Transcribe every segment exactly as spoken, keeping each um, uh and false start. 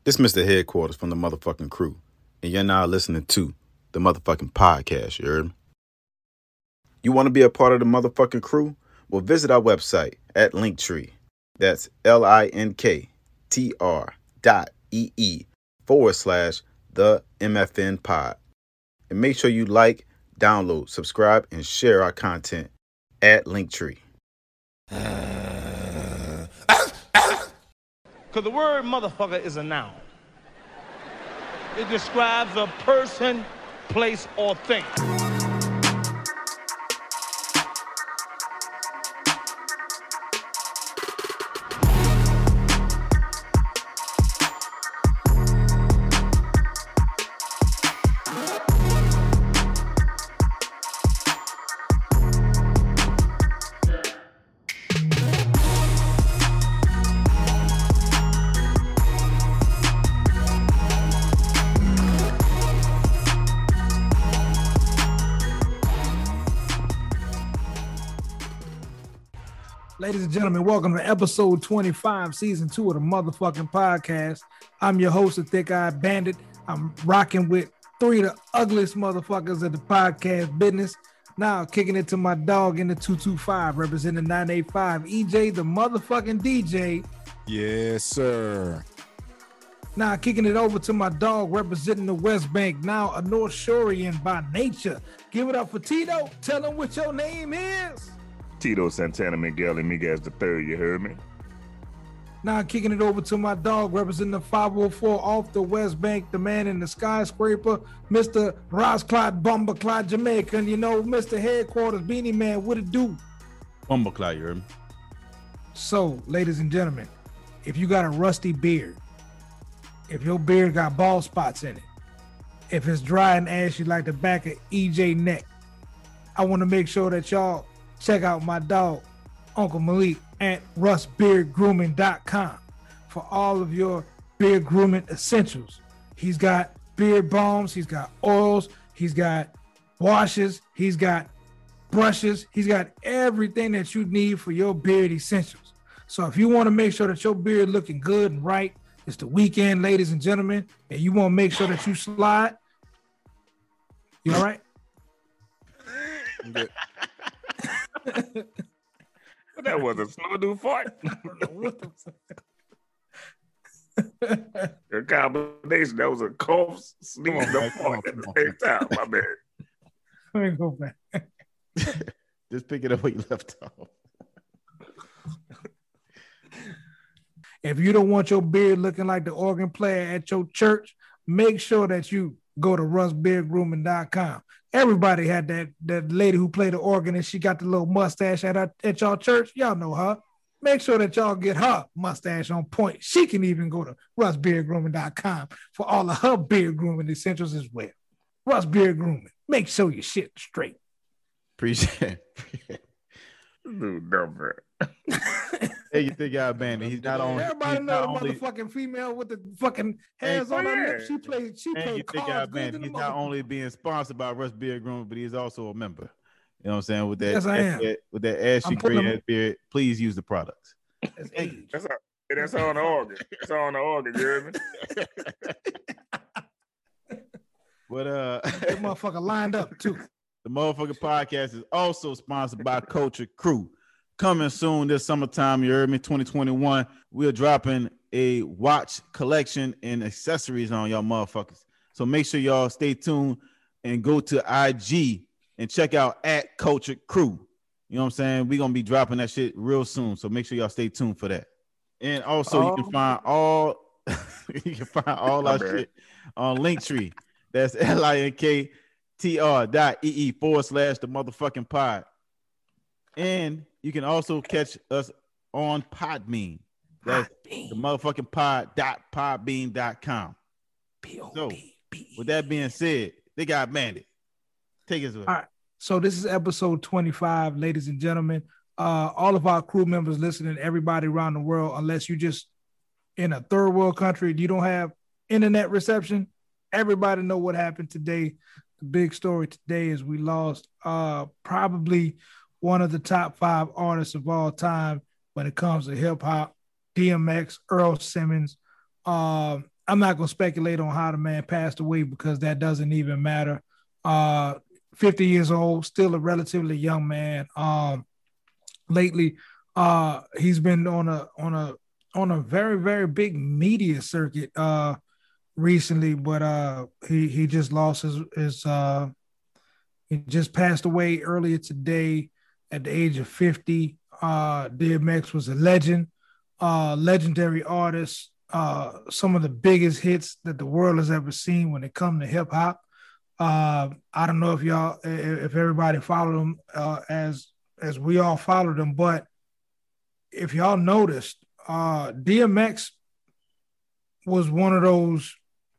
This Mister Headquarters from the motherfucking crew, and you're now listening to the motherfucking podcast, you heard me? You want to be a part of the motherfucking crew? Well, visit our website at Linktree. That's L-I-N-K-T-R dot E-E forward slash the M F N pod. And make sure you like, download, subscribe, and share our content at Linktree. Because the word motherfucker is a noun. It describes a person, place, or thing. Ladies and gentlemen, welcome to episode twenty-five, season two of the motherfucking podcast. I'm your host, the Thick-Eyed Bandit. I'm rocking with three of the ugliest motherfuckers of the podcast business. Now kicking it to my dog in the two two five, representing nine eight five, E J, the motherfucking D J. Yes, sir. Now kicking it over to my dog, representing the West Bank, now a North Shorean by nature. Give it up for Tito. Tell him what your name is. Tito Santana Miguel Miguez the third, you heard me? Now kicking it over to my dog, representing the five oh four off the West Bank, the man in the skyscraper, Mister Rosclot Bumbleclot Jamaican, you know, Mister Headquarters Beanie Man, what it do? Bumbleclot, you heard me? So, ladies and gentlemen, if you got a rusty beard, if your beard got bald spots in it, if it's dry and ashy like the back of E J neck, I want to make sure that y'all check out my dog, Uncle Malik, at russ beard grooming dot com for all of your beard grooming essentials. He's got beard balms, he's got oils, he's got washes, he's got brushes, he's got everything that you need for your beard essentials. So if you want to make sure that your beard looking good and right, it's the weekend, ladies and gentlemen, and you want to make sure that you slide. You all right? I'm good. That was a slow do fart. A combination. That was a cough, sneeze, and a fart at the same time. My bad. Let me go back. Just pick it up where you left off. If you don't want your beard looking like the organ player at your church, make sure that you go to russ beard grooming dot com. Everybody had that that lady who played the organ and she got the little mustache at her, at y'all church. Y'all know her. Make sure that y'all get her mustache on point. She can even go to russ beard grooming dot com for all of her beard grooming essentials as well. Russ Beard Grooming. Make sure your shit straight. Appreciate it. Dude, dumb, bro. Hey, you think y'all bandit? He's not on. Everybody he's know the only, motherfucking female with the fucking hairs Hey, on her yeah. lips. She played. She Hey, you played think y'all cards. Good bandit? than the He's not motherfucker. only being sponsored by Russ Beard Grooming, but he's also a member. You know what I'm saying? With that, Yes, I am. that- with that ashy I'm putting gray them- ass beard, please use the products. It's age. That's all, that's on the organ. That's on the organ, you heard me? But uh, That motherfucker lined up too. the motherfucking podcast is also sponsored by Culture Crew. Coming soon this summertime, you heard me, twenty twenty-one. We're dropping a watch collection and accessories on y'all motherfuckers. So make sure y'all stay tuned and go to I G and check out at Culture Crew. You know what I'm saying? We're gonna be dropping that shit real soon. So make sure y'all stay tuned for that. And also you can Oh. find all you can find all My our bad. shit on Linktree. That's L I N K T R dot E E forward slash the motherfucking pod. And you can also catch us on Podbean. That's the motherfucking pod dot podbean dot com. So, with that being said, they got Bandit. Take us away. All right. So this is episode twenty-five, ladies and gentlemen. Uh, all of our crew members listening, everybody around the world, unless you just in a third world country, you don't have internet reception. Everybody know what happened today. The big story today is we lost uh, probably one of the top five artists of all time when it comes to hip hop, D M X, Earl Simmons. Um, I'm not gonna speculate on how the man passed away because that doesn't even matter. Uh, fifty years old, still a relatively young man. Um, lately, uh, he's been on a on a on a very very big media circuit uh, recently, but uh, he he just lost his his uh, he just passed away earlier today at the age of fifty. Uh, D M X was a legend, uh, legendary artist. Uh, some of the biggest hits that the world has ever seen when it comes to hip hop. Uh, I don't know if y'all, if everybody followed him uh, as as we all followed him, but if y'all noticed, uh, D M X was one of those.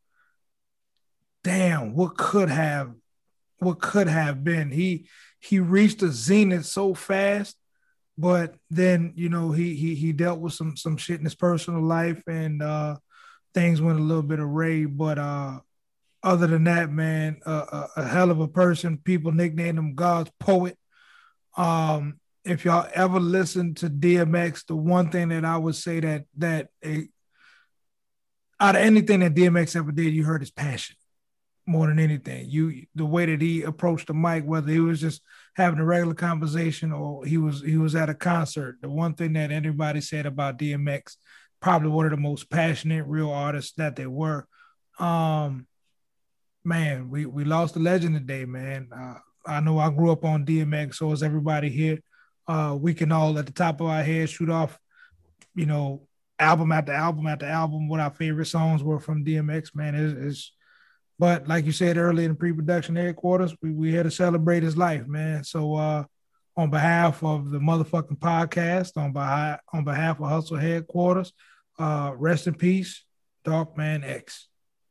Damn, what could have, what could have been? He he reached a zenith so fast. But then, you know, he he he dealt with some some shit in his personal life, and uh, things went a little bit array. But uh, other than that, man, uh, a, a hell of a person. People nicknamed him God's poet. Um, if y'all ever listen to D M X, the one thing that I would say that that it, out of anything that D M X ever did, you heard his passion more than anything. You the way that he approached the mic, whether he was just having a regular conversation or he was he was at a concert. The one thing that everybody said about D M X, probably one of the most passionate real artists that they were. Um, man, we we lost a legend today, man. Uh, I know I grew up on D M X, so is everybody here. Uh, we can all at the top of our head shoot off, you know, album after album after album, what our favorite songs were from D M X, man. It's, it's But like you said earlier in the pre-production headquarters, we we here to celebrate his life, man. So uh, on behalf of the motherfucking podcast, on behalf on behalf of Hustle headquarters, uh, rest in peace, Darkman X.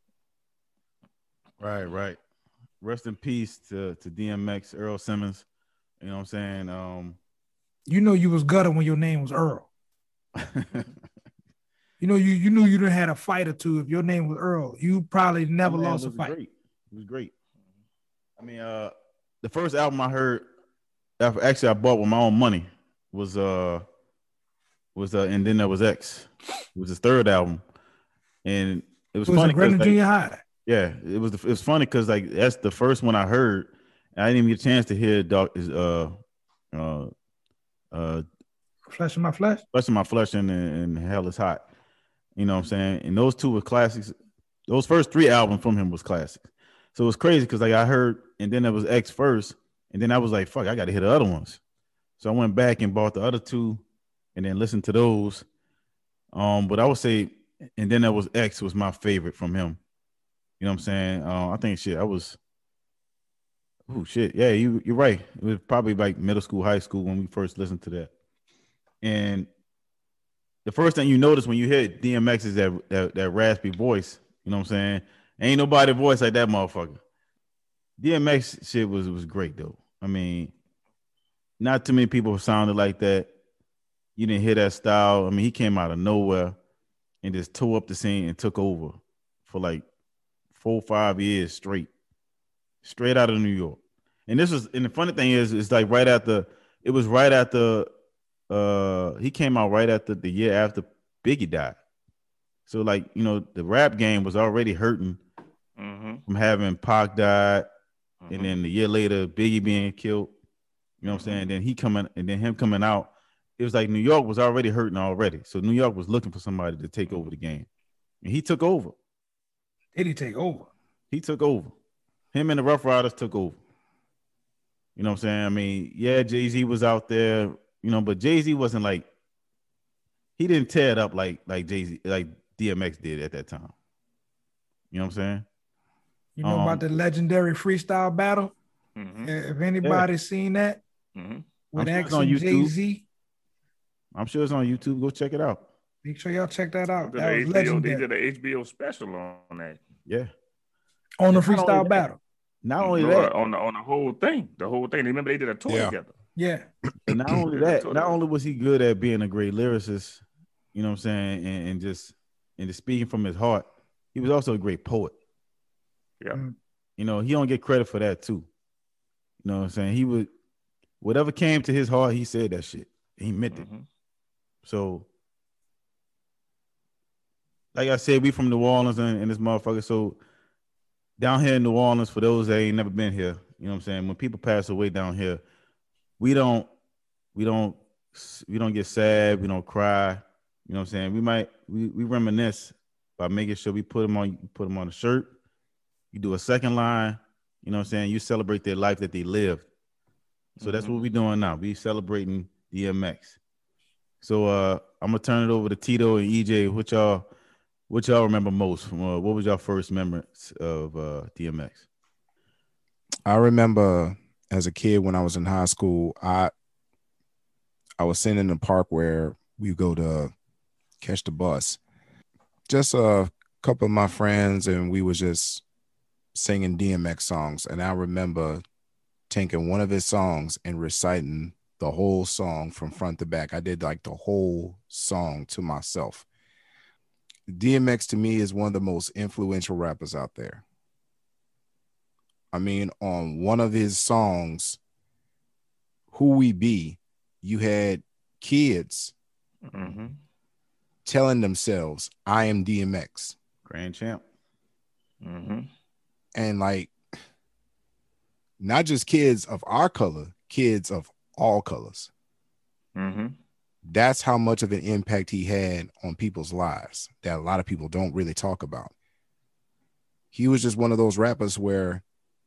Right, right. Rest in peace to to D M X, Earl Simmons. You know what I'm saying? Um, you know you was gutter when your name was Earl. You know, you you knew you didn't had a fight or two. If your name was Earl, you probably never Man, lost a fight. Great. It was great. I mean, uh, the first album I heard, actually I bought with my own money, was uh was uh, and then there was X. It was his third album, and it was, it was funny. in Greenwich like, Junior High. Yeah, it was. The, it was funny because like that's the first one I heard. And I didn't even get a chance to hear Dog is uh uh uh Flesh in My Flesh, Flesh in My Flesh, and, and Hell Is Hot. You know what I'm saying? And those two were classics. Those first three albums from him was classics. So it was crazy because like I heard, and then there was X first, and then I was like, fuck, I got to hit the other ones. So I went back and bought the other two, and then listened to those. Um, but I would say, and then there was X was my favorite from him. You know what I'm saying? Uh, I think shit, I was, oh shit, yeah, you you're right. It was probably like middle school, high school when we first listened to that, and the first thing you notice when you hear D M X is that, that that raspy voice. You know what I'm saying? Ain't nobody voice like that motherfucker. D M X shit was was great though. I mean, not too many people sounded like that. You didn't hear that style. I mean, he came out of nowhere and just tore up the scene and took over for like four, five years straight, straight out of New York. And this was, and the funny thing is, it's like right after, it was right after. Uh, he came out right after the year after Biggie died. So like, you know, the rap game was already hurting mm-hmm. from having Pac died, mm-hmm. and then the year later Biggie being killed. You know what mm-hmm. I'm saying? Then he coming, and then him coming out. It was like New York was already hurting already. So New York was looking for somebody to take over the game, and he took over. Did he take over? He took over. Him and the Rough Riders took over. You know what I'm saying? I mean, yeah, Jay-Z was out there. You know, but Jay-Z wasn't like, he didn't tear it up like like Jay-Z, like D M X did at that time. You know what I'm saying? You know um, about the legendary freestyle battle? Mm-hmm. If anybody's yeah. seen that mm-hmm. with sure X and Jay-Z. I'm sure it's on YouTube. Go check it out. Make sure y'all check that out. That was H B O, legendary. They did an H B O special on that. Yeah. On the freestyle battle. Not only no, that. On the, on the whole thing. The whole thing. Remember they did a tour yeah. together. Yeah. And not only that, not only was he good at being a great lyricist, you know what I'm saying, and, and just and just speaking from his heart, he was also a great poet. Yeah. Mm. You know, he don't get credit for that too. You know what I'm saying? He would, whatever came to his heart, he said that shit. He meant mm-hmm. it. So like I said, we from New Orleans and, and this motherfucker. So down here in New Orleans, for those that ain't never been here, you know what I'm saying? When people pass away down here, we don't, we don't, we don't get sad. We don't cry. You know what I'm saying? We might, we, we reminisce by making sure we put them on, put them on a shirt. You do a second line. You know what I'm saying? You celebrate their life that they lived. So mm-hmm. that's what we're doing now. We celebrating D M X. So uh, I'm gonna turn it over to Tito and E J. What y'all, what y'all remember most? From, uh, what was your first memory of uh, D M X? I remember as a kid when I was in high school, I I was sitting in the park where we go to catch the bus. Just a couple of my friends, and we was just singing D M X songs. And I remember taking one of his songs and reciting the whole song from front to back. I did like the whole song to myself. D M X to me is one of the most influential rappers out there. I mean, on one of his songs, Who We Be, you had kids mm-hmm. telling themselves, I am D M X. Grand champ. Mm-hmm. And like, not just kids of our color, kids of all colors. Mm-hmm. That's how much of an impact he had on people's lives that a lot of people don't really talk about. He was just one of those rappers where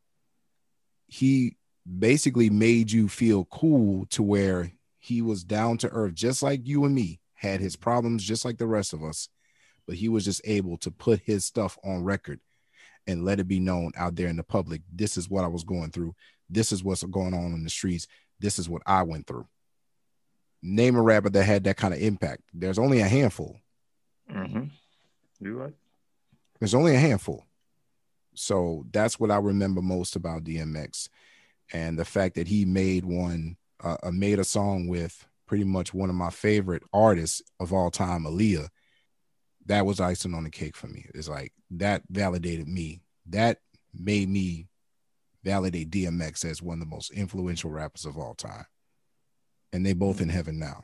he basically made you feel cool to where he was down to earth, just like you and me, had his problems just like the rest of us, but he was just able to put his stuff on record and let it be known out there in the public. This is what I was going through. This is what's going on in the streets. This is what I went through. Name a rapper that had that kind of impact. There's only a handful. Mm-hmm. You're right. There's only a handful. So that's what I remember most about D M X, and the fact that he made one, uh, made a song with pretty much one of my favorite artists of all time, Aaliyah. That was icing on the cake for me. It's like that validated me. That made me validate D M X as one of the most influential rappers of all time. And they both in heaven now.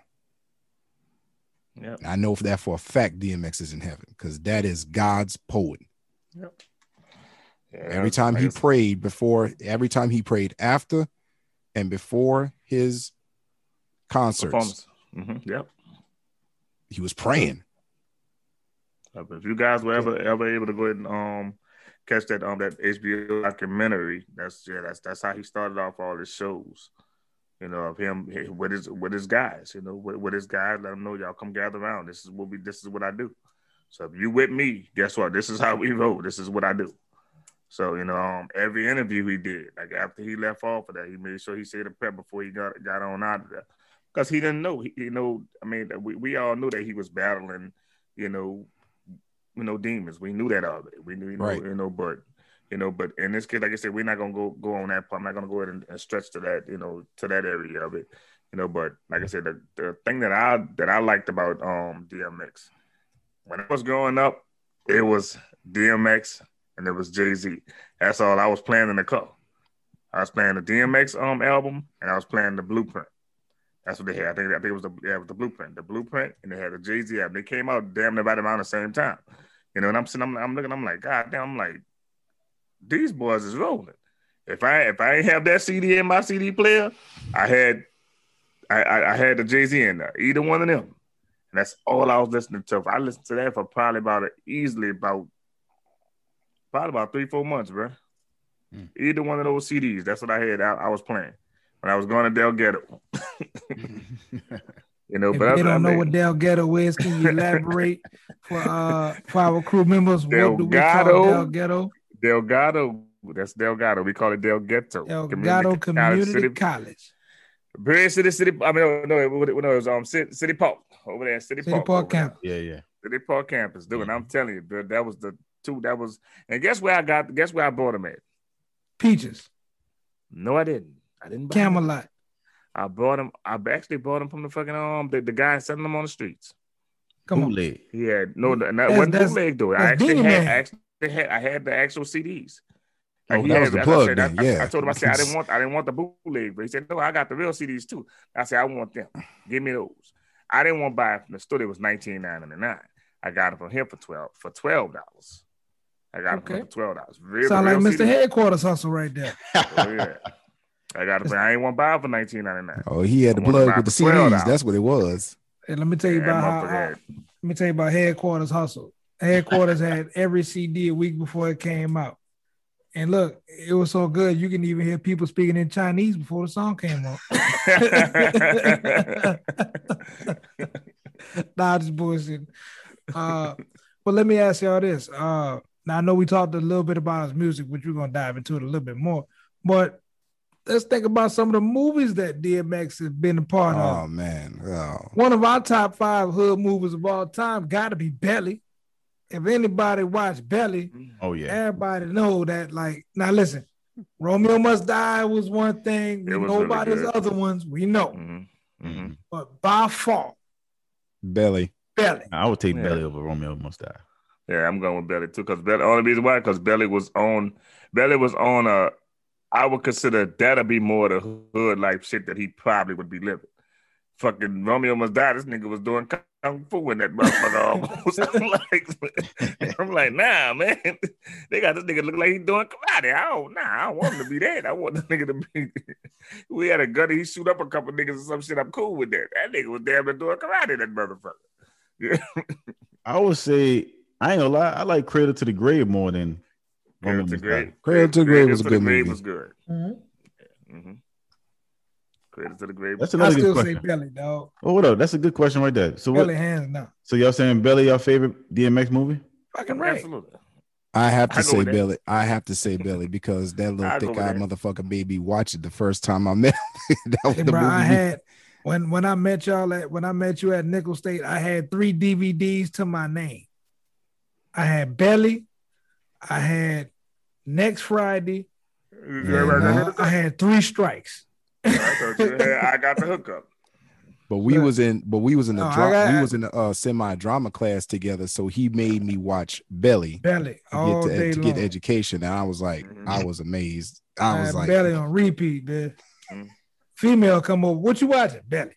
Yep. I know for that for a fact D M X is in heaven because that is God's poet. Yep. Yeah, every time he prayed before, every time he prayed after and before his concerts, mm-hmm. Yep, he was praying. If you guys were ever ever able to go ahead and um catch that um that H B O documentary, that's yeah, that's that's how he started off all his shows. You know, of him with his with his guys. You know, with, with his guys, let them know y'all come gather around. This is what we. This is what I do. So if you with me, guess what? This is how we roll. This is what I do. So you know, um, every interview he did, like after he left off of that, he made sure he said a prayer before he got got on out of there, because he didn't know. He, you know, I mean, we, we all knew that he was battling, you know, you know, demons. We knew that already. We knew, you know, right. you know, but you know, but in this case, like I said, we're not gonna go go on that part. I'm not gonna go ahead and, and stretch to that, you know, to that area of it, you know. But like I said, the, the thing that I that I liked about um D M X when I was growing up, it was D M X. And it was Jay-Z. That's all I was playing in the car. I was playing the D M X um album, and I was playing the Blueprint. That's what they had. I think, I think it was the yeah, it was the Blueprint, the Blueprint, and they had the Jay-Z album. They came out damn near about around the same time, you know. And I'm sitting, I'm, I'm looking, I'm like, God damn, I'm like, these boys is rolling. If I if I ain't have that C D in my C D player, I had I I, I had the Jay-Z in there, either one of them, and that's all I was listening to. I listened to that for probably about easily about. Probably about three, four months, bro. Mm. Either one of those C Ds. That's what I had. I, I was playing when I was going to Del Ghetto. You know, if but they I, don't I know mean, what Del Ghetto is, can you elaborate for uh for our crew members? What do we call Del Ghetto? Delgado. That's Delgado. We call it Del Ghetto. Delgado Community, Community College. Very City, City. I mean, no, no, it, no, it was um City, City Park over there. City, City Park, Park campus. Yeah, yeah. City Park campus. Dude, mm-hmm. I'm telling you, bro, that was the. Two, that was, and guess where I got, guess where I bought them at? Peaches. No, I didn't. I didn't buy Camelot. them. I bought them, I actually bought them from the fucking, um, the, the guy selling them on the streets. Come bootleg. on. He had, no, that wasn't bootleg though. I actually had, I actually had, I had the actual C Ds. Like oh, he that had, was the plug I, then, I, yeah. I, I told him, I said, I didn't want, I didn't want the bootleg, but he said, no, I got the real C Ds too. I said, I want them. Give me those. I didn't want to buy it from the store. It was nineteen ninety-nine. I got it from him for twelve for twelve dollars. I got Okay. it from for twelve dollars. Sound like Mister Headquarters hustle right there. Oh, yeah. I got it. From, I ain't want to buy it for nineteen ninety-nine. Oh, he had the plug with the C Ds. That's what it was. Hey, let me tell you Yeah, about how. motherfucker I, let me tell you about Headquarters hustle. Headquarters had every C D a week before it came out. And look, it was so good you can even hear people speaking in Chinese before the song came on. Nah, just bullshit. Uh, but let me ask y'all this. Uh, now I know we talked a little bit about his music, which we're gonna dive into it a little bit more. But let's think about some of the movies that D M X has been a part of. Oh man, oh. One of our top five hood movies of all time got to be Belly. If anybody watched Belly, oh yeah, everybody know that. Like, now listen, Romeo Must Die was one thing. We know about his other ones. We know, mm-hmm. Mm-hmm. but by far, Belly. Belly. I would take Yeah. Belly over Romeo Must Die. Yeah, I'm going with Belly too. Because Belly, only reason why, because Belly was on, Belly was on a. I would consider that'll be more the hood life shit that he probably would be living. Fucking Romeo Must Die. This nigga was doing kung fu in that motherfucker almost. I'm like, I'm like, nah, man. They got this nigga look like he doing karate. I don't, nah, I don't want him to be that. I want the nigga to be. We had a gun. He shoot up a couple niggas or some shit. I'm cool with that. That nigga was damn near doing karate. That motherfucker. Yeah. I would say I ain't gonna lie. I like Cradle to the Grave more than Cradle to the Grave. Cradle to the Grave was a good movie. Was good. Mm-hmm. Mm-hmm. Cradle to the Grave. That's I another still good say question. Belly, dog. Oh, what up? That's a good question right there. So Belly what? hands down. So y'all saying Belly your favorite D M X movie? Fucking right. Absolutely. I have to I go say with that. Belly. I have to say Belly because that I little go thick with eyed that. motherfucker made me watch it the first time I met him. That was Hey, the bro, movie. I we- had when when I met y'all at when I met you at Nickel State, I had three D V Ds to my name. I had Belly, I had Next Friday, and, uh, I had Three Strikes. I, thought you had, I got the hookup. But we was in, but we was in the Oh, I dra- got- we was in the uh, semi drama class together. So he made me watch Belly Belly to all get day to, to long. get education, and I was like, Mhm. I was amazed. I I was had like, Belly on repeat, man. Mhm. Female come over. What you watching? Belly.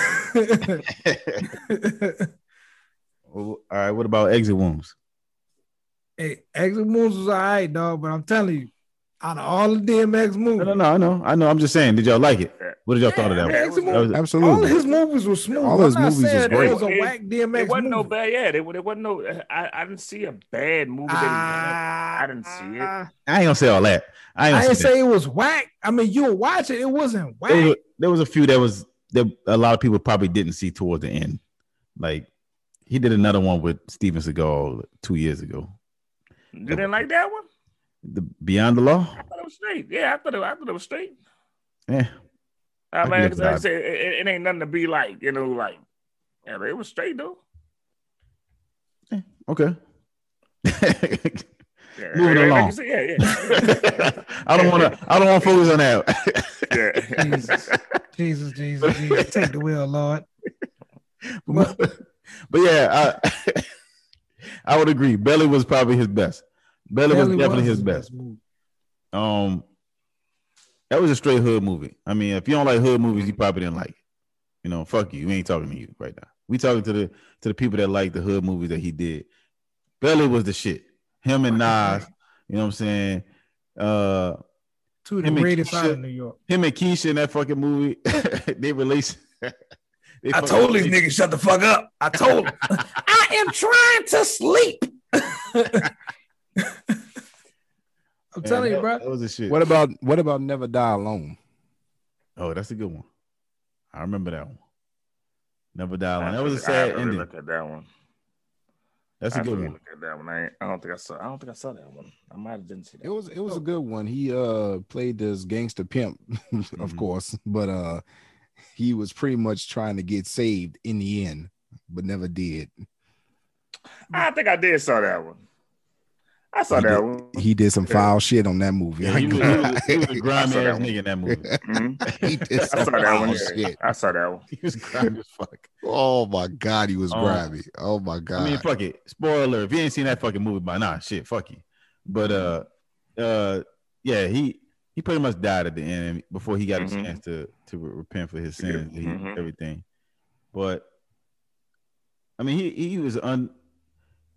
Well, all right. What about Exit Wounds? Hey, Exit Moves was all right, dog, but I'm telling you, out of all the D M X movies, No, no, no. I know. I know. I'm just saying. Did y'all like it? What did y'all thought of that? Yeah, one? Exit That Moves- was- absolutely. all of his movies were smooth. All I'm his not movies was saying great. it was a It- whack D M X It wasn't no movie. bad. Yeah, it, it wasn't no. I, I didn't see a bad movie. That he had. I didn't see it. Ah, I ain't gonna say all that. I ain't I gonna didn't say that. say it was whack. I mean, you'll watch it. It wasn't whack. There was, a, there was a few that was that a lot of people probably didn't see towards the end. Like he did another one with Steven Seagal two years ago. You didn't like that one? The Beyond the Law. I thought it was straight. Yeah, I thought it. I thought it was straight. Yeah. I can mean, live like I with said, it, it, it ain't nothing to be like. You know, like. Yeah, but it was straight though. Okay. Yeah, Moving like, along. Like you said, yeah, yeah. I don't want to. I don't want to focus on that. yeah. Jesus, Jesus, Jesus, Jesus. Take the wheel, Lord. but, but yeah, I, I would agree. Belly was probably his best. Belly, Belly was definitely was his best. movie. Um, that was a straight hood movie. I mean, if you don't like hood movies, you probably didn't like it. You know, fuck you. We ain't talking to you right now. We talking to the to the people that like the hood movies that he did. Belly was the shit. Him and Nas. You know what I'm saying? Uh, Two of him the and greatest out Keisha- of New York. him and Keisha in that fucking movie. they released. they I fucking told these released- niggas shut the fuck up. I told them. I am trying to sleep. I'm Man, telling you, that, bro. That was a shit. what about what about Never Die Alone? Oh, that's a good one. I remember that one. Never Die Alone. I That was a really- I sad really ending. Look at that one. That's I a good really one. Look at that one. I, ain't, I don't think I saw. I don't think I saw that one. I might have didn't see that. It was it was a good one. He uh played this gangster pimp, of Mhm. course, but uh he was pretty much trying to get saved in the end, but never did. I think I did saw that one. I saw He that did, one. he did some Yeah. foul shit on that movie. Yeah, I he, was, ain't he, gonna was, he was a lie. grimy I saw that ass one. nigga in that movie. Mhm. He did I some saw that foul one. Yeah. shit. I saw that one. He was grimy as fuck. Oh my god, he was Um, grimy. Oh my god. I mean, fuck it. Spoiler alert. If you ain't seen that fucking movie by now, shit, fuck you. But uh, uh, yeah, he he pretty much died at the end before he got Mhm. a chance to to re- repent for his sins, he, Mhm. everything. But I mean, he he was un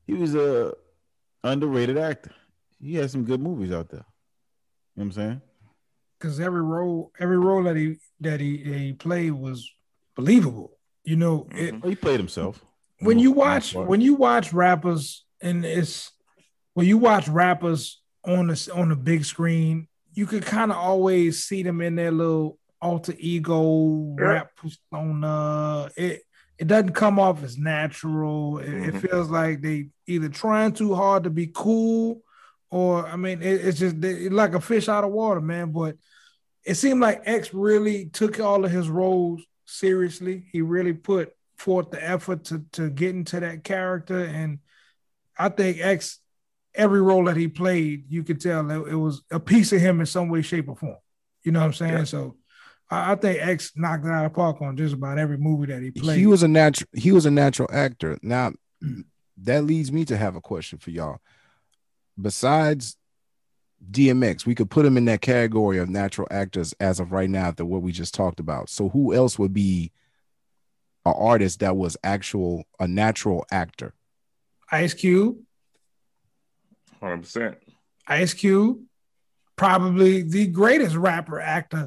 he was a underrated actor. He had some good movies out there. You know what I'm saying? Because every role, every role that he that he, that he played was believable. You know, it, well, he played himself. When you watch when you watch rappers, and it's when you watch rappers on the on the big screen, you could kind of always see them in their little alter ego yeah. rap persona. It it doesn't come off as natural. It, mm-hmm. it feels like they either trying too hard to be cool, or I mean, it, it's just it's like a fish out of water, man. But it seemed like X really took all of his roles seriously. He really put forth the effort to to get into that character, and I think X, every role that he played, you could tell that it was a piece of him in some way, shape, or form. You know what I'm saying? Yeah. So I, I think X knocked it out of the park on just about every movie that he played. He was a natural. He was a natural actor. Now that leads me to have a question for y'all. Besides D M X, we could put him in that category of natural actors as of right now after what we just talked about. So who else would be an artist that was actual a natural actor? Ice Cube. one hundred percent. Ice Cube, probably the greatest rapper actor.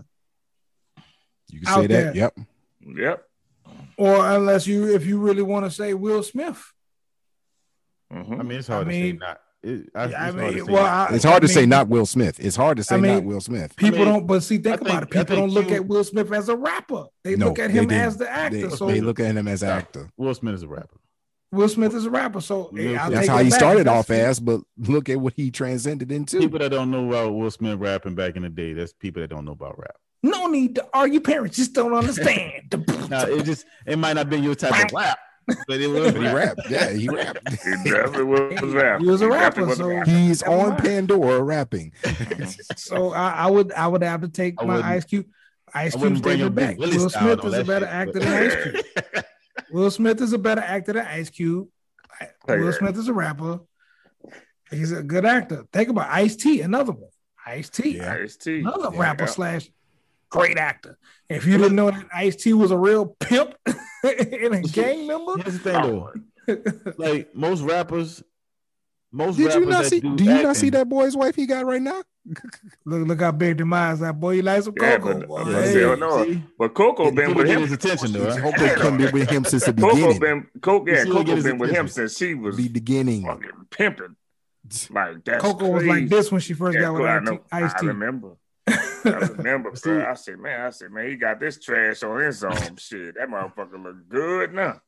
You can say that. There. Yep. Yep. Or unless you, if you really want to say Will Smith. Mm-hmm. I mean, it's hard I to mean, say not. It, I, I it's mean, hard to say well, not. I, it's hard I to mean, say not Will Smith. It's hard to say I mean, not Will Smith. People I mean, don't, but see, think think, about it. People don't look Cube, at Will Smith as a rapper. They no, look at him they as the actor. They, so they look at him as an actor. Will Smith is a rapper. Will Smith is a rapper. So yeah, that's how he back. started that's off as, but look at what he transcended into. People that don't know about Will Smith rapping back in the day, that's people that don't know about rap. No need to argue. Parents just don't understand. No, it just it might not be your type of rap, but it was he rapped. Yeah, he rapped. He definitely was rapping. He was a he rapper. So rapping. He's on right. Pandora rapping. So I, I would I would have to take my Ice Cube. Ice Cube statement back. Will Smith is a better shit, actor but... than Ice Cube. Will Smith is a better actor than Ice Cube. Will Smith is a rapper. He's a good actor. Think about Ice-T, another one. Ice-T. Yeah, Ice-T. Another yeah, rapper yeah. slash great actor. If you didn't know that Ice-T was a real pimp and a gang member. Here's the thing though. Like most rappers, most Did rappers you not that see do, do you acting, not see that boy's wife he got right now? Look, look how big the eyes that boy. He likes some yeah, Coco. But, boy. but, Hey. no, but Coco been with him. His attention though. Right? Coco come been with him since the Coco beginning. been Coco, yeah, Coco been attention. with him since she was the beginning. fucking pimping. Like that's Coco crazy. was like this when she first yeah, got with I, know, Ice-T. I remember. I remember, bro. I said, man, I said, man, he got this trash on his own shit. That motherfucker look good now.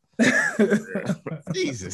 Jesus.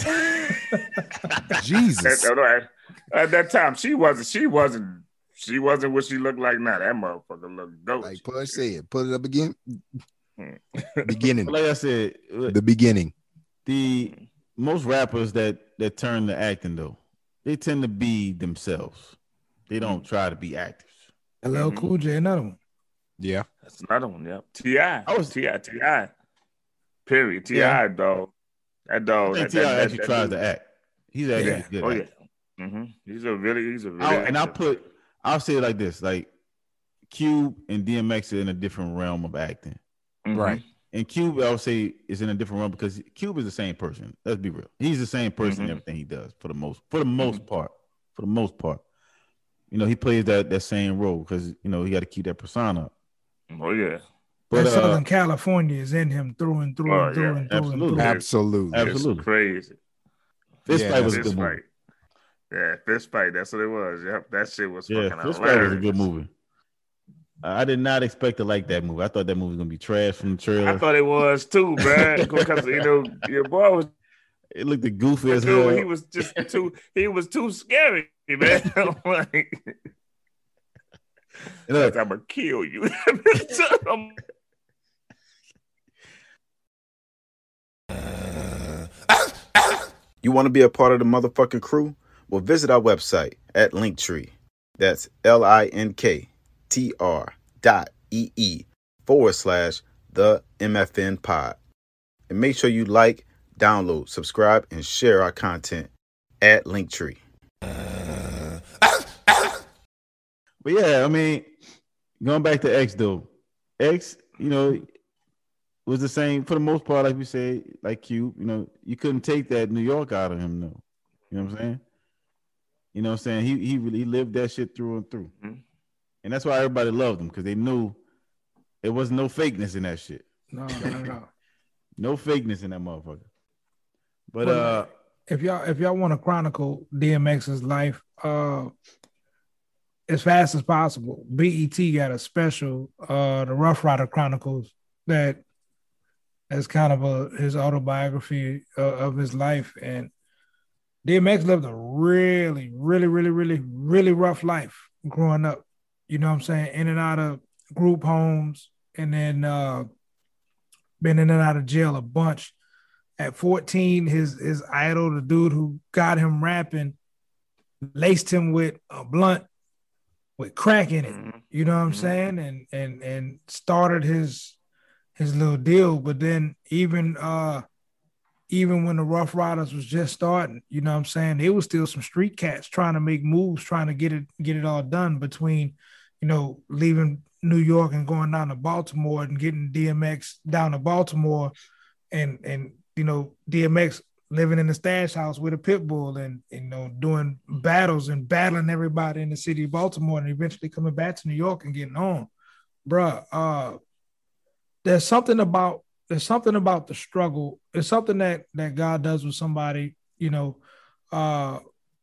Jesus. At, at that time, she wasn't, she wasn't, she wasn't what she looked like now. That motherfucker looked dope. Like Push said, put it up again. Beginning. Like I said, the beginning. The most rappers that that turn to acting though, they tend to be themselves. They don't try to be actors. L L Mm-hmm. Cool J, another one. Yeah. That's another one, yeah. T I I was T I T I Period. T I Yeah. dog. That dog. I think that, T I that, actually that, tries that to act. He's actually yeah. good. Oh at yeah. it. Mm-hmm. He's a really, he's a really. I'll, and I'll actor. put, I'll say it like this: like Cube and D M X are in a different realm of acting, Mhm. Right. and Cube I'll say is in a different realm because Cube is the same person. Let's be real; he's the same person in Mhm. everything he does for the most, for the most Mhm. part, for the most part. You know, he plays that that same role because you know he got to keep that persona up. Oh yeah. But That uh, Southern California is in him through and through Oh, and through yeah. and through Absolutely. and through. Absolutely. Absolutely. It's crazy. Fist Yeah, Fight was a Fist good movie. fight. Yeah, fist fight. That's what it was. Yep, that shit was Yeah, fucking Fist Fight was a hilarious. good movie. I did not expect to like that movie. I thought that movie was gonna be trash from the trailer. I thought it was too, bro. Because you know your boy was It looked goofy as dude, hell. he was just too he was too scary, man. I'm like, Look, I'm gonna kill you. You want to be a part of the motherfucking crew? Well, visit our website at Linktree. That's L I N K T R dot E E forward slash the M F N pod. And make sure you like, download, subscribe, and share our content at Linktree. but yeah, I mean, going back to X though, X, you know, was the same for the most part, like we said, like Cube. You know, you couldn't take that New York out of him, though. You know You know what I'm saying? You know what I'm saying? He he really lived that shit through and through. Mm-hmm. And that's why everybody loved him, because they knew there was no fakeness in that shit. No, no, no. No fakeness in that motherfucker. But well, uh if y'all if y'all want to chronicle D M X's life uh as fast as possible, B E T got a special, uh the Rough Rider Chronicles, that is kind of a his autobiography uh, of his life. And D M X lived a really, really, really, really, really rough life growing up. You know what I'm saying? In and out of group homes, and then uh been in and out of jail a bunch. At fourteen, his his idol, the dude who got him rapping, laced him with a blunt with crack in it. You know what I'm saying? And and and started his his little deal. But then even uh even when the Rough Riders was just starting, you know what I'm saying, there was still some street cats trying to make moves, trying to get it get it all done between, you know, leaving New York and going down to Baltimore and getting D M X down to Baltimore, and and you know, D M X living in the stash house with a pit bull, and, you know, doing battles and battling everybody in the city of Baltimore, and eventually coming back to New York and getting on. Bruh, uh, there's something about there's something about the struggle. It's something that that God does with somebody, you know, uh,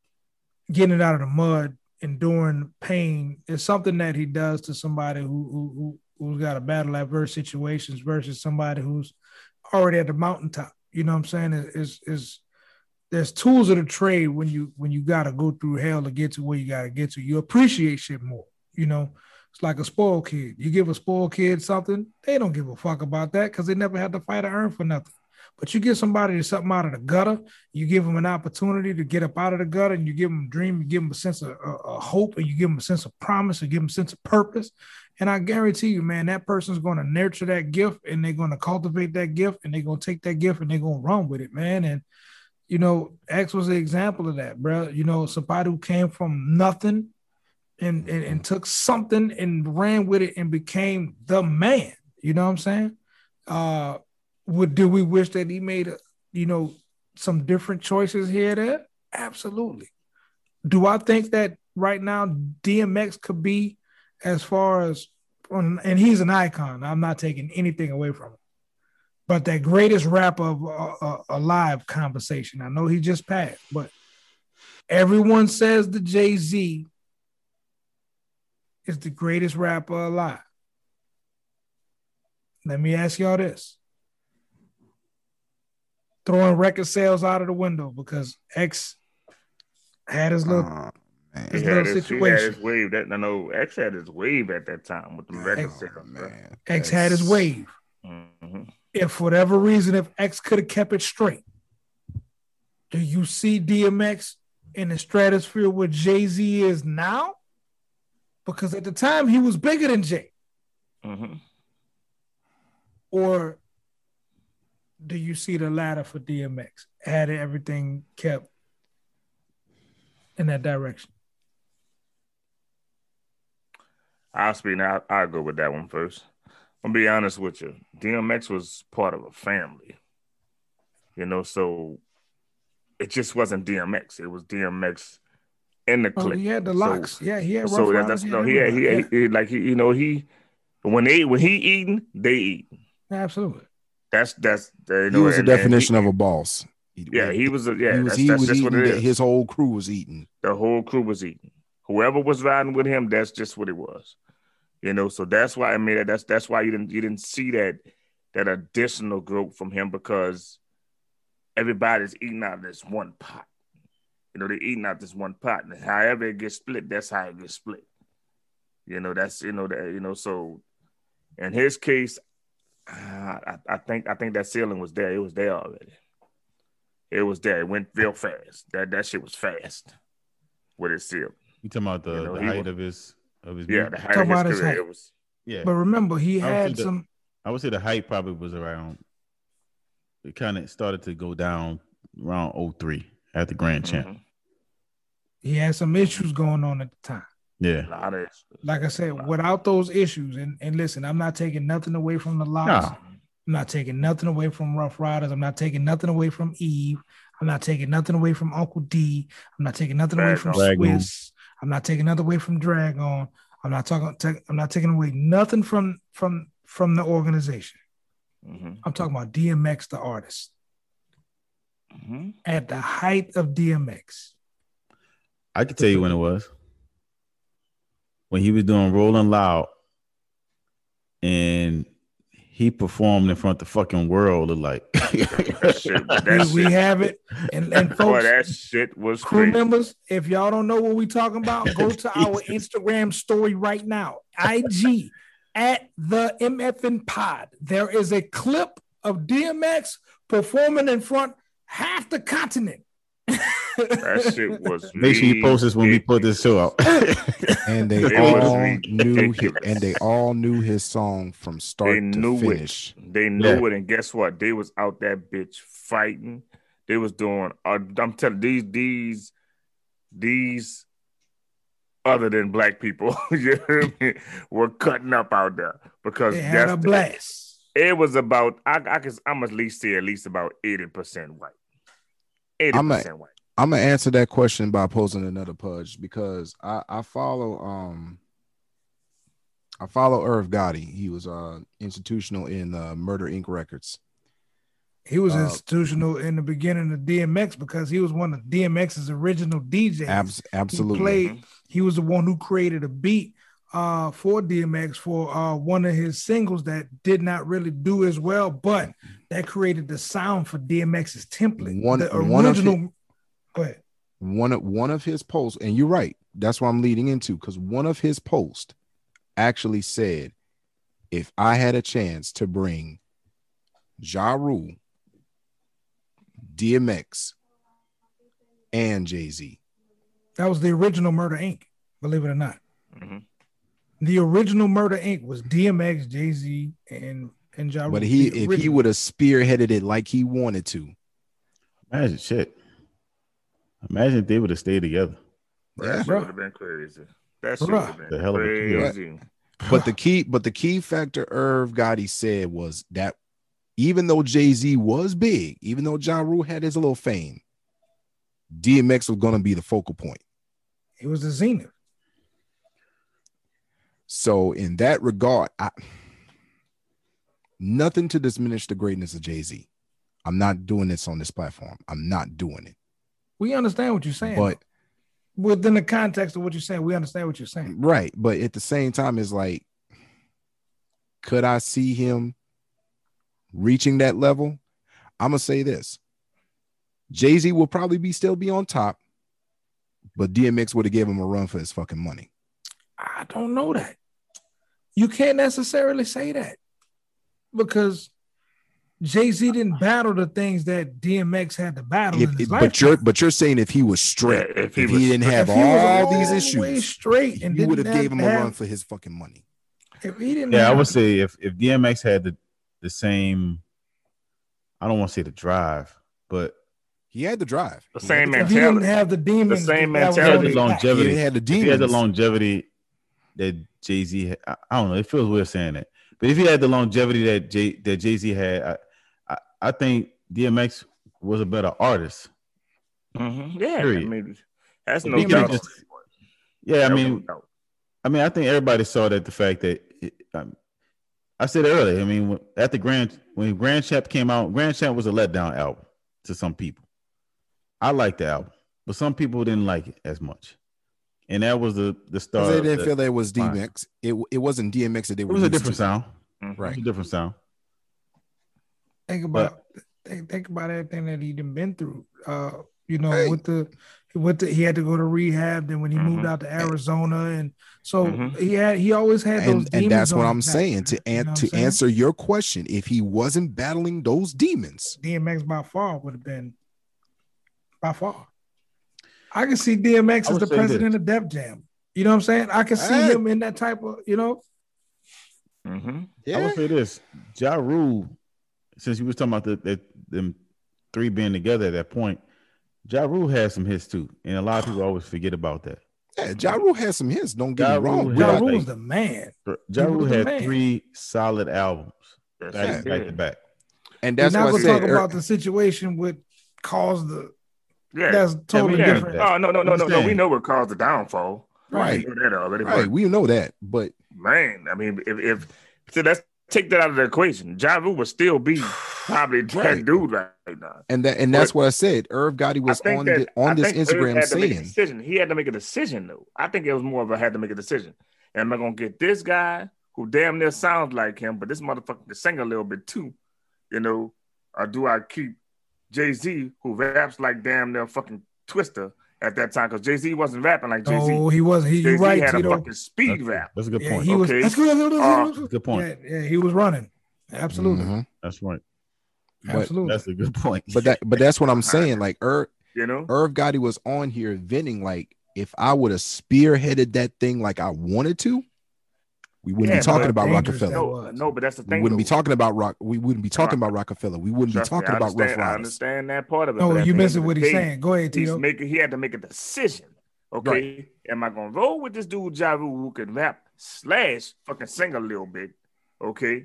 getting it out of the mud, enduring pain. It's something that he does to somebody who who, who who's got to battle adverse situations versus somebody who's already at the mountaintop. You know what I'm saying? Is is there's tools of the trade when you when you gotta go through hell to get to where you gotta get to. You appreciate shit more. You know, it's like a spoiled kid. You give a spoiled kid something, they don't give a fuck about that because they never had to fight or earn for nothing. But you give somebody something out of the gutter, you give them an opportunity to get up out of the gutter, and you give them a dream, you give them a sense of uh, a hope, and you give them a sense of promise, and give them a sense of purpose. And I guarantee you, man, that person's going to nurture that gift, and they're going to cultivate that gift, and they're going to take that gift and they're going to run with it, man. And, you know, X was an example of that, bro. You know, somebody who came from nothing and, and, and took something and ran with it and became the man. You know what I'm saying? Uh, would do we wish that he made, a, you know, some different choices here there? Absolutely. Do I think that right now D M X could be, as far as, and he's an icon, I'm not taking anything away from him, but that greatest rapper of uh, uh, alive conversation, I know he just passed, but everyone says the Jay-Z is the greatest rapper alive. Let me ask y'all this. Throwing record sales out of the window, because X had his little... Uh. His he, had his, he had his wave. That I know X had his wave at that time with the record sales. Man, X had his wave. Mm-hmm. If for whatever reason, if X could have kept it straight, do you see D M X in the stratosphere where Jay-Z is now? Because at the time he was bigger than Jay. Mm-hmm. Or do you see the latter for D M X? Had everything kept in that direction? I'll speak now. I'll go with that one first. I'm gonna be honest with you. D M X was part of a family, you know, so it just wasn't D M X. It was D M X in the clique. Oh, he had the locks. So, yeah, he had. So that, that's no. He had. He, had, he, he like he, you know, he when they when he eating, they eating. Absolutely. That's that's. You know, he was and, the definition he, of a boss. He, yeah, he was. A, yeah, he was. That's, He that's was just eating. What it is. His whole crew was eating. The whole crew was eating. Whoever was riding with him, that's just what it was. You know, so that's why I mean that. That's that's why you didn't you didn't see that that additional growth from him, because everybody's eating out of this one pot. You know, they're eating out this one pot, and however it gets split, that's how it gets split. You know, that's you know that you know. So in his case, uh, I, I think I think that ceiling was there. It was there already. It was there. It went real fast. That that shit was fast with his ceiling. You talking about the, you know, the height was, of his of his yeah, music? the height of his, his career. It was, yeah, but remember he had the, some. I would say the height probably was around. It kind of started to go down around oh three at the Grand Champ. Mm-hmm. He had some issues going on at the time. Yeah, a lot of issues. Like I said, without those issues, and and listen, I'm not taking nothing away from the Locks. No. I'm not taking nothing away from Rough Riders. I'm not taking nothing away from Eve. I'm not taking nothing away from Uncle D. I'm not taking nothing away from Dragon. Swiss. I'm not taking nothing away from Dragon. I'm not talking. Take, I'm not taking away nothing from from from the organization. Mm-hmm. I'm talking about D M X, the artist. Mm-hmm. At the height of D M X, I can tell you when it was. When he was doing Rolling Loud, and he performed in front of the fucking world. Like that shit, that we, shit. we have it, and and folks, Boy, that shit was crew crazy. members, if y'all don't know what we talking about, go to our Instagram story right now. I G at the M F N Pod. There is a clip of D M X performing in front half the continent. That shit was. Make sure you post this when we put this show out. And they It all was knew, ridiculous. and they all knew his song from start They to knew finish. it. They knew Yeah. it, and guess what? They was out that bitch fighting. They was doing. Uh, I'm telling these these these other than black people, you know what I mean, were cutting up out there because They had that's a blast. it was about. I I can I'm at least say at least about eighty percent white. Eighty I'm a- percent white. I'm gonna answer that question by posting another pudge because I, I follow um I follow Irv Gotti. He was uh institutional in uh, Murder Incorporated. Records. He was Uh, institutional in the beginning of D M X because he was one of D M X's original D Js. Abs- He absolutely. played. He was the one who created a beat uh, for D M X for uh, one of his singles that did not really do as well, but that created the sound for D M X's template. One- the one of original. his- Go ahead. One of one of his posts, and you're right. That's what I'm leading into because one of his posts actually said, "If I had a chance to bring Ja Rule, D M X, and Jay-Z." That was the original Murder Incorporated. Believe it or not, Mm-hmm. the original Murder Incorporated was D M X, Jay Z, and and Ja Rule. But he, The if he original. would have spearheaded it like he wanted to, Imagine shit. Imagine if they would have stayed together. That Yeah. shit Bruh. would have been crazy. That shit Bruh. would have been The hell of a kill. crazy. but the key, but the key factor Irv Gotti said was that even though Jay-Z was big, even though Ja Rule had his little fame, D M X was going to be the focal point. It was the zenith. So in that regard, I, nothing to diminish the greatness of Jay-Z. I'm not doing this on this platform. I'm not doing it. We understand what you're saying, But within the context of what you're saying, we understand what you're saying. right, but at the same time, it's like, could I see him reaching that level? I'm gonna say this: Jay-Z will probably be still be on top, but D M X would have gave him a run for his fucking money. I don't know that. You can't necessarily say that because Jay-Z didn't battle the things that D M X had to battle If, in his but lifetime. you're but you're saying if he was straight, Yeah, if, if he he, was didn't straight. have If he was all all these the way issues, straight and you would have didn't gave him a have- run for his fucking money. If he didn't, Yeah, I have- would say if, if D M X had the, the same, I don't want to say the drive, but He had the drive. The He same had if he mentality. didn't have the demons, same that was he had on the his back. longevity. He had the If he had the demons. longevity that Jay-Z had, I, I don't know. It feels weird saying that, but if he had the longevity that Jay that Jay-Z had, I, I, I think D M X was a better artist. Mhm. Yeah, Period. I mean, that's If no he could've doubt. just- Yeah, I No mean, doubt. I mean, I think everybody saw that the fact that it, um, I said it earlier. I mean, when- at the Grand when Grand Champ came out, Grand Champ was a letdown album to some people. I liked the album, but some people didn't like it as much, and that was the the start. Because they of didn't the- feel that it was Fine. D M X. It it wasn't D M X that they it were. was a used different to. sound. Mhm. It Right. was a different sound. Think about think, think about everything that he done been through. Uh, you know, Hey. with the with the he had to go to rehab. Then when he moved Mhm. out to Arizona, and so Mhm. he had he always had those. And, and demons that's what on I'm his back. saying. To, You an- know what to I'm saying? answer your question, if he wasn't battling those demons, D M X by far would have been by far. I can see D M X I as would the say president of Def Jam. You know what I'm saying? I can see Hey. him in that type of, you know. Mhm. I would say this: Ja Rule, since you was talking about the, the them three being together at that point, Ja Rule had some hits too, and a lot of people always forget about that. yeah, Ja Rule has some hits. Don't get Ja me wrong. Rule Ja had- But Rule like- was the man. Ja He Rule was the had man. three solid albums Yes, back, he back to did. back. and We're that's not what I gonna said. talk er- about the situation with caused the. Yeah, That's totally yeah. different. Oh no, no, no, no, no. We know what caused the downfall. Right. We know that already. Right. We know that, but man, I mean, if if so, let's take that out of the equation. Ja Rule would still be probably that Right. dude right now. And that and that's But what I said. Irv Gotti was on that, the, on I this think Irv Instagram had to make a saying decision. He had to make a decision though. I think it was more of a had to make a decision. Am I gonna get this guy who damn near sounds like him, but this motherfucker can sing a little bit too, you know? Or do I keep Jay-Z who raps like damn near fucking Twister at that time? Because Jay-Z wasn't rapping like Jay-Z. Oh, he wasn't. He, Jay-Z you right, had Tito. a fucking speed that's, rap. That's a good Yeah, point. he was. Okay. That's good. Uh, That's a good point. Yeah, yeah, he was running. Absolutely. Mhm. That's right. But Absolutely. That's a good point. But that but that's what I'm saying. Like Irv, You know? Irv Gotti was on here venting like if I would have spearheaded that thing like I wanted to, we wouldn't Yeah, be talking but about dangerous Rockefeller. that No, was. no, but that's the We thing. wouldn't be though. talking about rock. We wouldn't be talking about Rockefeller. We wouldn't be Trust me, talking I about Rough understand- I Riders. understand that part of it. No, but at you the missing end of what the he's day, saying. Go ahead, He's Tito. making. He had to make a decision. Okay, am I gonna roll with this dude Ja Rule who can rap slash fucking sing a little bit? Okay,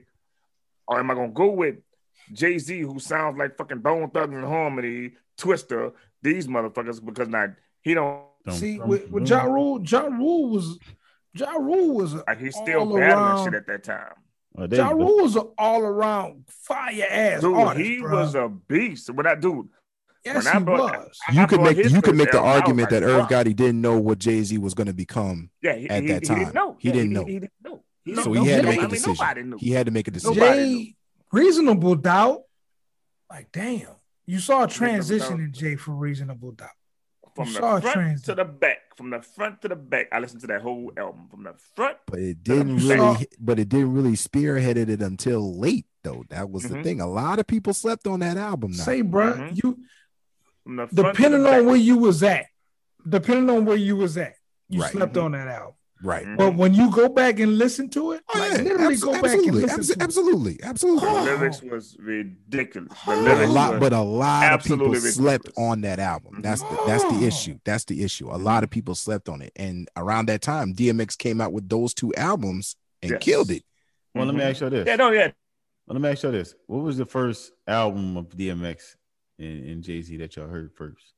or am I gonna go with Jay-Z who sounds like fucking Bone Thugs and Harmony, Twister, these motherfuckers? Because now he don't See, with, with Ja Rule, Ja Rule was Ja Rule was a like he's still all battling around, shit at that time. Oh, there Ja you go. Rule was an all around fire ass Dude, artist, he bro. was a beast. When that dude, yes, when I he brought- was. I- You I could brought make his you could first make the album, I was argument like, that Irv wow. Gotti didn't know what Jay-Z was going to become. Yeah, he, at he, that he time. didn't know. He Yeah, didn't he, know. He, didn't know. He So didn't he know. had to make I a mean, decision. Nobody knew. He had to make a decision. Nobody Jay, knew. Reasonable Doubt. Like, damn. You saw a Reasonable transition Doubt. in Jay for Reasonable Doubt. From You the saw a front trans- to the back, from the front to the back, I listened to that whole album from the front. But it didn't You really. saw- But it didn't really spearheaded it until late, though. That was the Mhm. thing. A lot of people slept on that album. Now. Say, bro, Mhm. you From the front to depending the on back. where you was at, depending on where you was at, you Right. slept Mhm. on that album. Right. Mhm. But when you go back and listen to it, Oh, like yeah. literally Abs- go back and absolutely. listen Abs- to it. absolutely. Absolutely. The Oh. lyrics was ridiculous. The But a But a lyrics lot, were but a lot of people absolutely slept ridiculous. on that album. That's the that's Oh. the issue. That's the issue. A lot of people slept on it, and around that time, D M X came out with those two albums and Yes. killed it. Well, let me Mhm. ask you this. Yeah, no, yeah. Well, let me ask you this. What was the first album of D M X and, and Jay-Z that y'all heard first?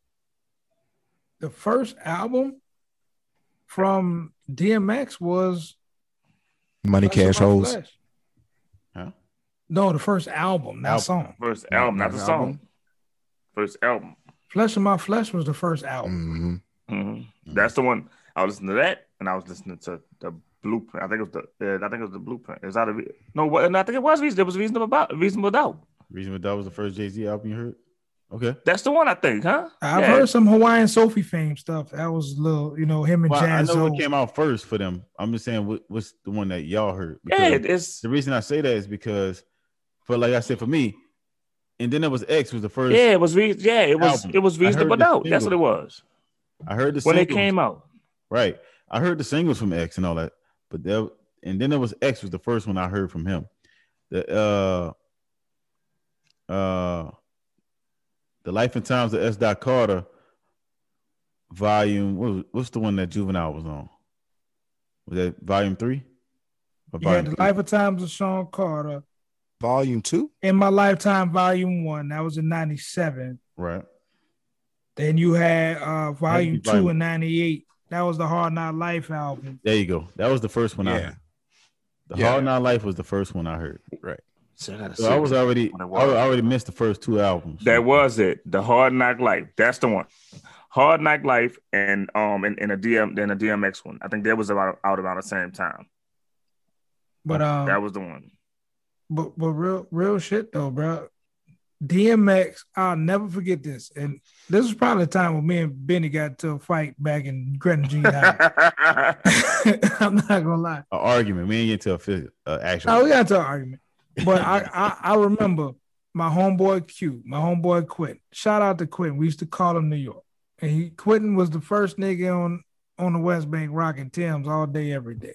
The first album from D M X was Money, Flesh of Cash, My Hoes. Flesh. Huh? No, the first album, not Album. song. First Not- album, not not the album? song. First album. Flesh of My Flesh was the first album. Mhm. Mhm. That's the one. I was listening to that, and I was listening to the Blueprint. I think it was the. Uh, I think it was the Blueprint. It was out of no. What? No, I think it was reasonable. It was reasonable about reasonable doubt. Reasonable Doubt was the first Jay-Z album you heard? Okay. That's the one I think, huh? I've Yeah. heard some Hawaiian Sophie fame stuff. That was a little, you know, him and Well, I Jazz. know what came out first for them. I'm just saying what, what's the one that y'all heard. Yeah, Because it's the reason I say that is because for like I said, for me, and then it was X was the first. yeah, it was re- yeah, it was album. it was I heard reasonable the doubt. That's what it single. was I heard the when it singles. came out. Right. I heard the singles from X and all that, but there and then it was X was the first one I heard from him. The uh uh The Life and Times of S. Dot Carter volume. What was, what's the one that Juvenile was on? Was that volume three? Or You had volume the two? Life of Times of Sean Carter. Volume two. In My Lifetime, Volume One. That was in ninety-seven. Right. Then you had uh Volume be Two volume- in ninety-eight. That was the Hard Knock Life album. There you go. That was the first one I Yeah. heard. The Yeah. Hard Knock Life was the first one I heard. Right. So I, gotta So I was see. already When it I was. already missed the first two albums. That was it. The Hard Knock Life. That's the one. Hard Knock Life and um and, and a D M then a D M X one. I think that was about out around the same time. But um, That was the one. but but real real shit though, bro. D M X, I'll never forget this. And this was probably the time when me and Benny got into a fight back in Gretna Junior High. I'm not gonna lie. An argument. We ain't get to a phys- uh, actual. Oh, we got into an argument. But I, I I remember my homeboy Q, my homeboy Quentin. Shout out to Quentin. We used to call him New York. And he Quentin was the first nigga on, on the West Bank rocking Tim's all day, every day.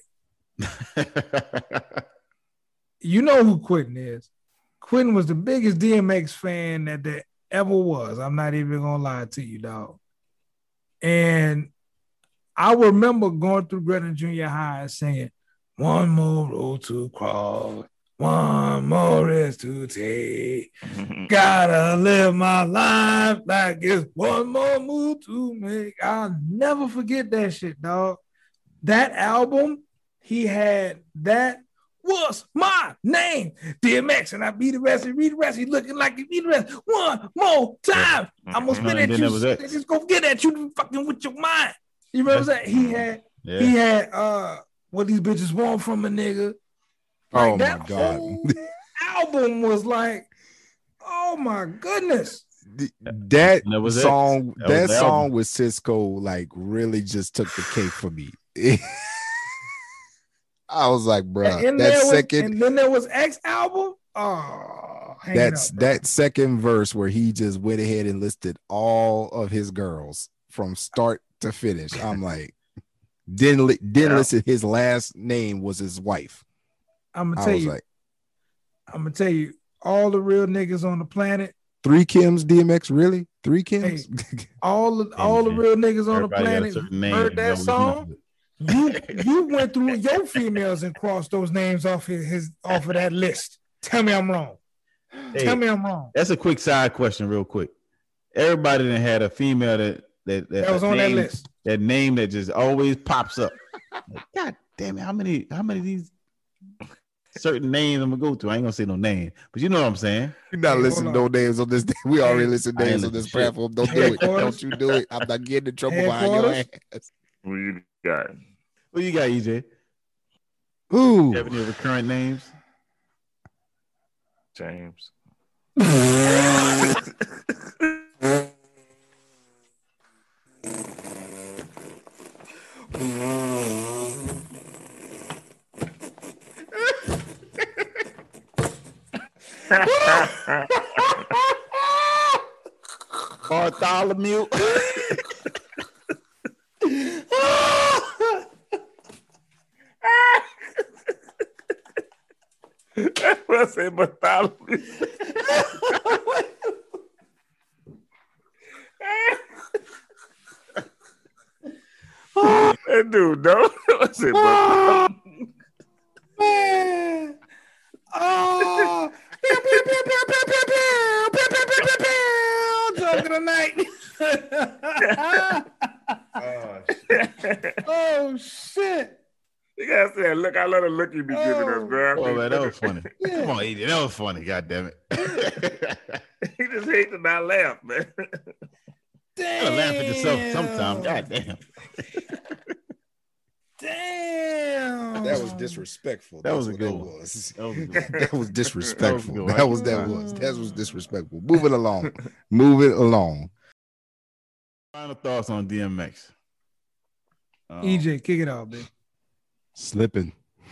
You know who Quentin is. Quentin was the biggest D M X fan that there ever was. I'm not even gonna lie to you, dog. And I remember going through Gretna Junior High singing, "One more road to cross, One more is to take. Gotta live my life like it's one more move to make. I'll never forget that shit, dog. That album, he had that. What's my name? D M X, and I beat the rest and read the rest. He looking like he beat the rest. One more time. Yeah. I'm gonna spit at you. Just go get at you fucking with your mind. You remember that? He had yeah. he had uh what these bitches want from a nigga. Like, oh that my god. whole album was like, oh my goodness. That, that song, that, that song album. with Cisco like really just took the cake for me. I was like, bro, that second, was, and then there was X album. Oh, that's up, that second verse where he just went ahead and listed all of his girls from start to finish. I'm like, didn't didn't yeah. listen. His last name was his wife. I'm gonna tell you, like, I'm gonna tell you, all the real niggas on the planet. Three Kims, D M X, really? Three Kims? Hey, all the all the real niggas on Everybody the planet heard that song. You you went through your females and crossed those names off his, his off of that list. Tell me I'm wrong. Hey, Tell me I'm wrong. That's a quick side question, real quick. Everybody that had a female that that, that, that was on name, that list. That name that just always pops up. Like, God damn it! How many how many of these certain names I'm gonna go to? I ain't gonna say no name, but you know what I'm saying. You're not hey, listening to no names on this. We already hey, listen to names on this platform. Don't do it. Don't you do it. I'm not getting in trouble behind your ass. What you got? Who you got, E J? Who? You have any recurrent names? James. Bartholomew. I say Bartholomew. That dude, no. I say Bartholomew. Man. Oh. Joke of the night. Oh shit. Oh shit. You gotta say, look, I love the look you be giving us, bro. Oh man, that was funny. Yeah. Come on, E J, that was funny. God damn it. He just hates to not laugh, man. You gotta laugh at yourself sometimes. God damn. Damn. That was disrespectful. That That's was a good that one. Was. That was, a good one. That was disrespectful. That was, that was that was that was disrespectful. Moving along. Moving along. Final thoughts on D M X. Um, E J, kick it off, baby. Slipping.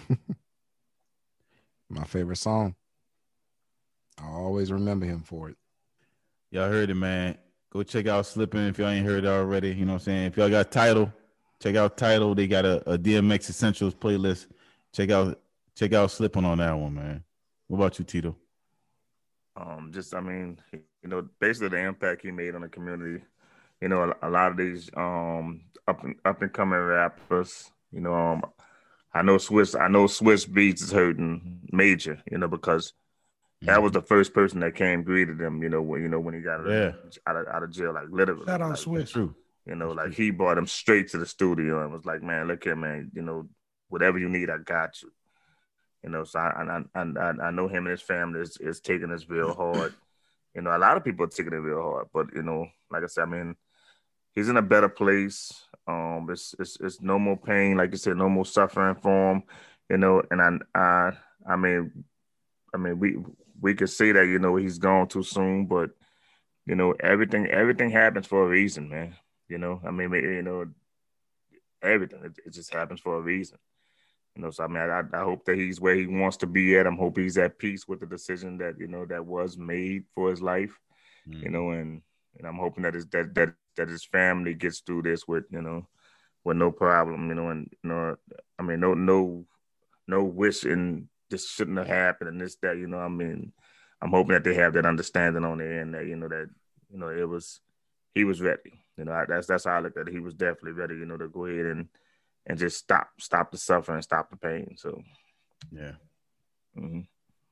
My favorite song. I always remember him for it. Y'all heard it, man. Go check out Slipping if y'all ain't heard it already. You know what I'm saying? If y'all got Tidal, check out Tidal. They got a, a D M X Essentials playlist. Check out check out Slipping on that one, man. What about you, Tito? Um, just I mean, you know, basically the impact he made on the community. You know, a, a lot of these um up and up and coming rappers. You know, um, I know Swiss. I know Swiss Beats is hurting major. You know, because that was the first person that came greeted him. You know, when you know when he got yeah. out of out of jail, like literally. Shout out like, Swiss. True. You know, like he brought him straight to the studio and was like, "Man, look here, man. You know, whatever you need, I got you." You know, so I I I, I know him and his family is, is taking this real hard. You know, a lot of people are taking it real hard, but you know, like I said, I mean, he's in a better place. Um, it's it's it's no more pain, like you said, no more suffering for him. You know, and I I I mean, I mean we we could say that you know he's gone too soon, but you know everything everything happens for a reason, man. You know, I mean, you know, everything it, it just happens for a reason. You know, so I mean, I, I hope that he's where he wants to be at. I'm hope he's at peace with the decision that you know that was made for his life. Mm. You know, and and I'm hoping that his that that that his family gets through this with you know with no problem. You know, and you know, I mean, no no no wishing this shouldn't have happened and this that. You know, I mean, I'm hoping that they have that understanding on their end that you know that you know it was he was ready. You know, that's that's how I look at it. He was definitely ready. You know, to go ahead and. And just stop, stop the suffering, stop the pain. So, yeah. Mm-hmm.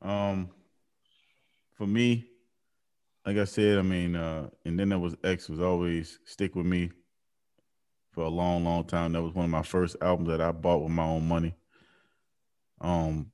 Um, for me, like I said, I mean, uh, and then there was X was always stick with me for a long, long time. That was one of my first albums that I bought with my own money. Um,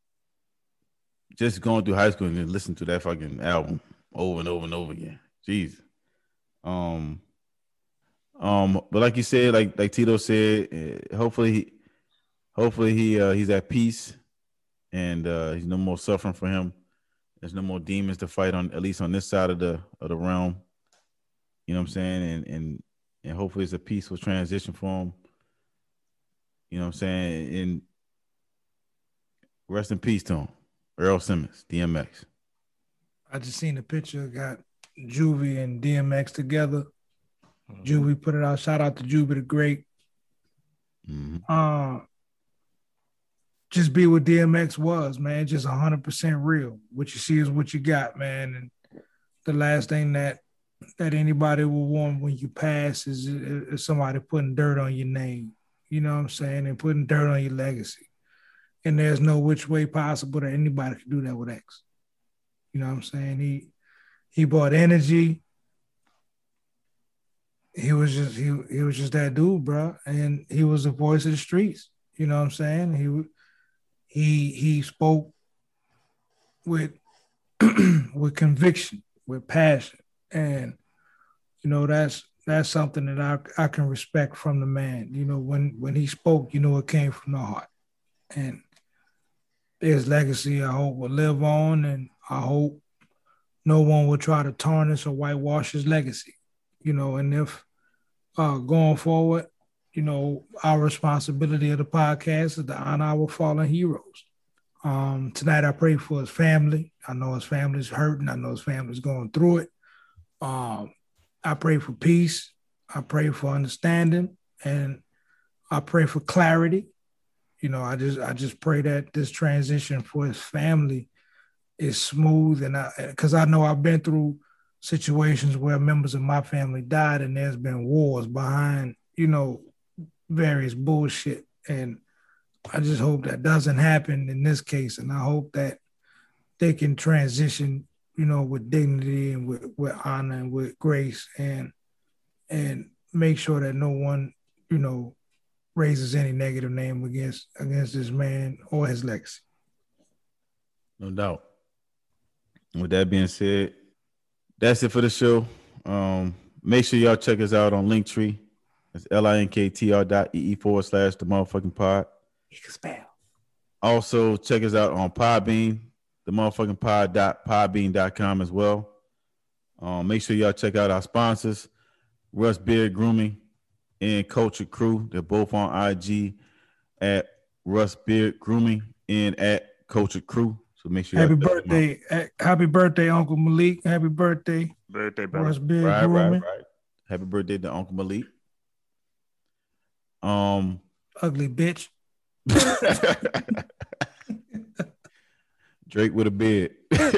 just going through high school and then listening to that fucking album over and over and over again. Jeez. Um, um, but like you said, like like Tito said, uh, hopefully, he, hopefully he uh, he's at peace, and uh, he's no more suffering for him. There's no more demons to fight on, at least on this side of the of the realm. You know what I'm saying? And and and hopefully it's a peaceful transition for him. You know what I'm saying? And rest in peace to him. Earl Simmons, D M X. I just seen the picture, got Juvie and D M X together. Mm-hmm. Juvie put it out. Shout out to Juvie the Great. Mm-hmm. Uh, just be what D M X was, man. Just one hundred percent real. What you see is what you got, man. And the last thing that that anybody will want when you pass is, is somebody putting dirt on your name. You know what I'm saying? And putting dirt on your legacy. And there's no which way possible that anybody can do that with X. You know what I'm saying? He he brought energy. He was just he he was just that dude, bro. And he was the voice of the streets. You know what I'm saying? He he he spoke with with conviction, with passion, and you know that's that's something that I I can respect from the man. You know, when when he spoke, you know, it came from the heart, and his legacy, I hope, will live on, and I hope no one will try to tarnish or whitewash his legacy. You know, and if uh, going forward, you know, our responsibility of the podcast is to honor our fallen heroes. Um, tonight, I pray for his family. I know his family's hurting. I know his family's going through it. Um, I pray for peace. I pray for understanding, and I pray for clarity. You know, I just I just pray that this transition for his family is smooth, and I because I know I've been through situations where members of my family died, and there's been wars behind, you know, various bullshit, and I just hope that doesn't happen in this case, and I hope that they can transition, you know, with dignity and with, with honor and with grace, and and make sure that no one, you know, raises any negative name against against this man or his legacy. No doubt. With that being said, that's it for the show. Um, make sure y'all check us out on Linktree. It's L-I-N-K-T-R dot E-E forward slash the motherfucking pod. You can spell. Also, check us out on Podbean, the motherfucking pod dot podbean dot com as well. Um, make sure y'all check out our sponsors, Russ Beard Grooming and Culture Crew. They're both on I G at Russ Beard Grooming and at Culture Crew. So make sure. Happy birthday, happy birthday, Uncle Malik. Happy birthday, birthday, brother. Russ Beard right, Grooming. Right, right. Happy birthday to Uncle Malik. Um, ugly bitch. Drake with a beard.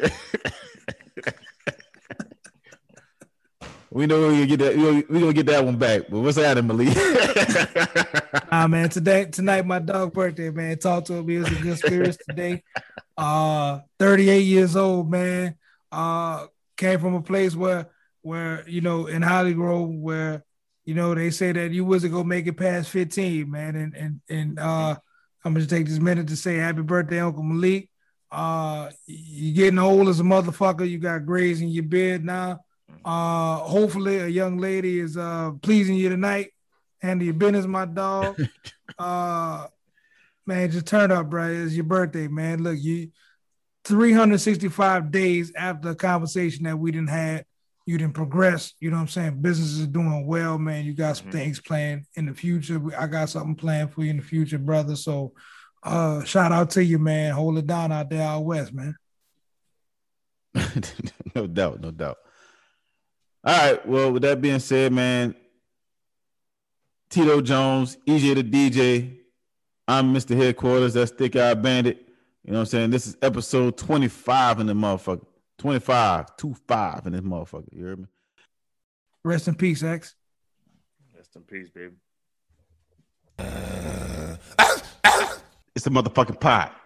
We know we're gonna get that. We're gonna get that one back. But what's happening, Malik? Nah, man. Today, tonight, my dog birthday, man. Talk to him. He was in good spirits today. Uh, thirty-eight years old, man. Uh, came from a place where, where you know, in Holly Grove, where you know they say that you wasn't gonna make it past fifteen, man. And and and uh, I'm gonna take this minute to say happy birthday, Uncle Malik. Uh, you're getting old as a motherfucker. You got grays in your beard now. Uh, hopefully a young lady is uh pleasing you tonight. Handle your business, my dog. uh, man, just turn up, bro. It's your birthday, man. Look, you three hundred sixty-five days after a conversation that we didn't had, you didn't progress. You know what I'm saying? Business is doing well, man. You got some mm-hmm. things planned in the future. I got something planned for you in the future, brother. So, uh, shout out to you, man. Hold it down out there out west, man. No doubt, no doubt. All right. Well, with that being said, man, Tito Jones, E J the D J. I'm Mister Headquarters. That's Thick Eye Bandit. You know what I'm saying? This is episode twenty-five in the motherfucker. twenty-five, two five in this motherfucker. You heard me? Rest in peace, X. Rest in peace, baby. It's a motherfucking pot.